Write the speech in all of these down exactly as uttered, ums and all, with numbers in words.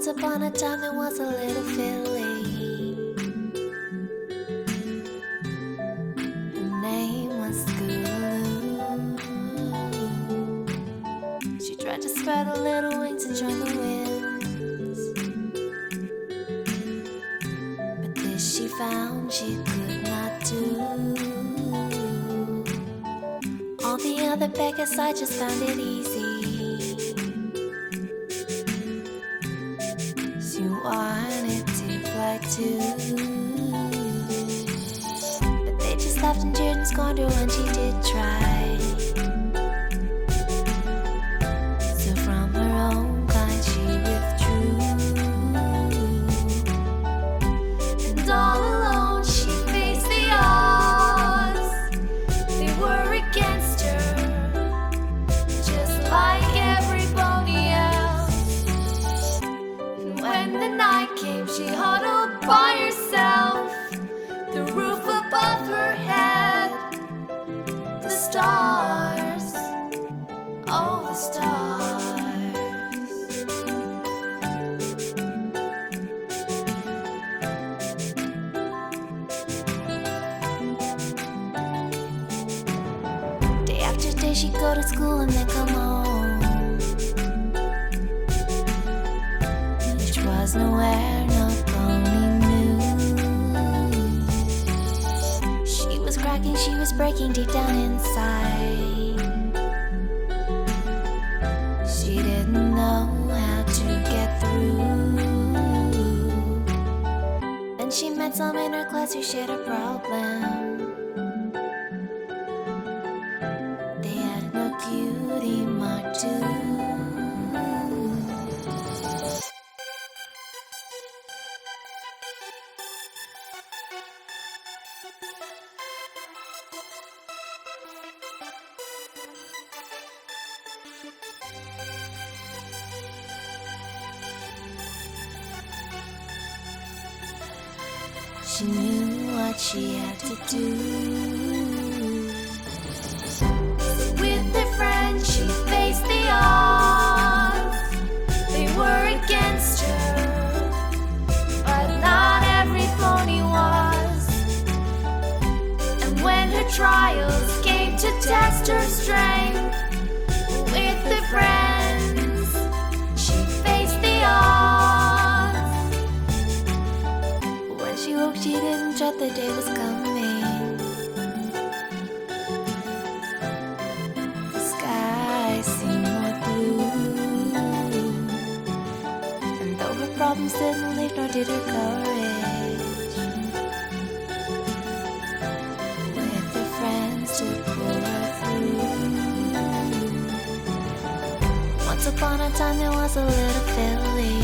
Once upon a time there was a little filly. Her name was Scootaloo. She tried to spread her little wings and join the winds, but this she found she could not do. All the other beggars, I just found it easy. She wanted to fly too, but they just laughed and jeered and scorned her when she did try. So from her own kind she withdrew, and all alone she faced the odds. They were against her, just like everybody else. And when the night came, she huddled by herself, the roof above her head, the stars, oh the stars. Day after day she'd go to school and then come home, which was nowhere, no pony knew. She was cracking, she was breaking deep down inside. She didn't know how to get through. Then she met some in her class who shared a problem. They had no cutie mark too. She knew what she had to do. With her friends she faced the odds. They were against her, but not every pony was. And when her trials came to test her strength, with her friends she faced the odds. When she woke, she didn't dread the day was coming. The sky seemed more blue, and though her problems didn't leave, nor did her courage, with her friends to pull her through. Once upon a time there was a little filly.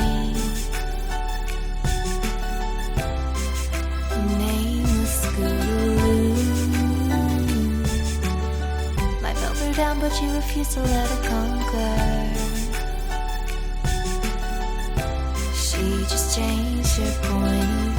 Down, but she refused to let her conquer. She just changed her point of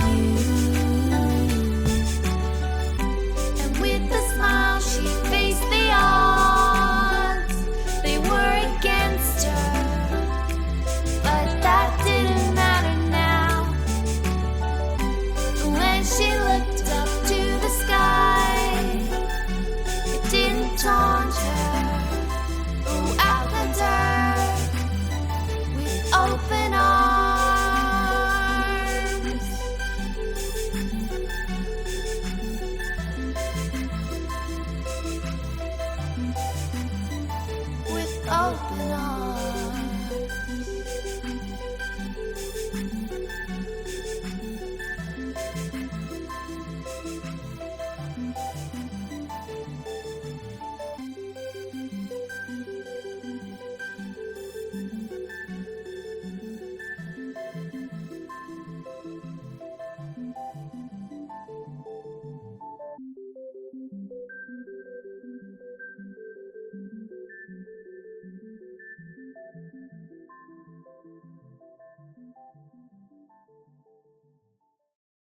view, and with a smile she faced the odds. They were against her, but that didn't matter now. When she looked up to the sky, it didn't taunt her. Open arms, with open